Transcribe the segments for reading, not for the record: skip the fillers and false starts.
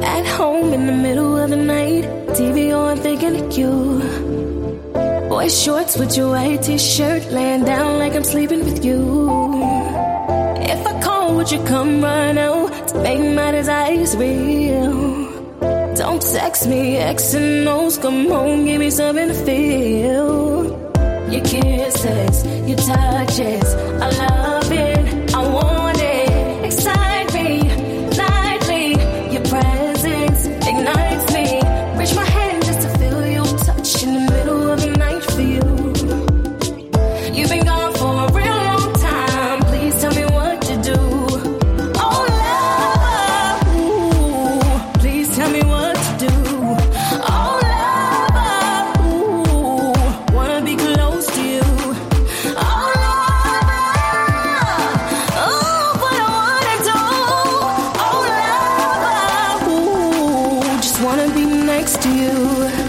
At home in the middle of the night, TV on thinking of you. Boy shorts with your white t-shirt, laying down like I'm sleeping with you. If I call, would you come run out to make my desires real? Don't text me, X and O's, come home, give me something to feel. Your kisses, your touches, I love it, I want it. Excite me, nightly, your presence ignites me. Reach my hand just to feel your touch in the middle of the night for you. You've been gone for a real long time, please tell me what to do. Oh love, ooh, please tell me what to do. Oh love, ooh, wanna be close to you. Oh love, oh what I wanna do. Oh love, ooh, just wanna be next to you.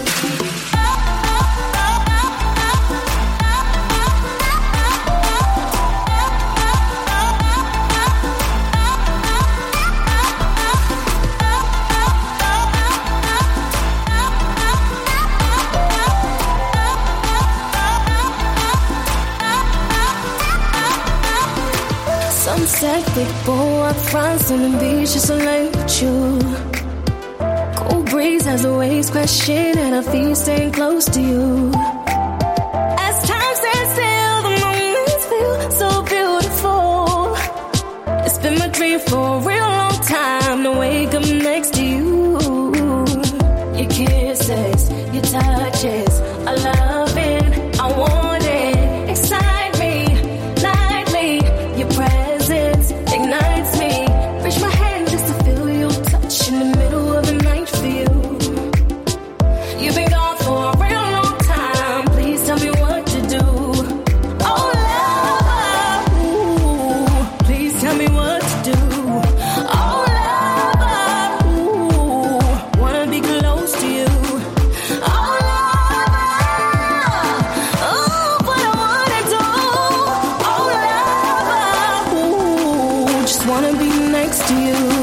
Sunset, big bowl up front on the beach, just alone with you. Cool breeze as the waves crashing and our feet staying close to you. As time stands still, the moments feel so beautiful. It's been my dream for a real long time to wake up next to you. Your kisses, your touches, I love it, I want it. Excite me, nightly, your presence ignites me. Reach my hand just to feel your touch in the middle of the night for you. You've been gone for a real long time, please tell me what to do. Oh love, ooh, please tell me what to do. Oh love, ooh, wanna be close to you. Oh love, oh what I wanna do. Oh love, ooh, just wanna be next to you.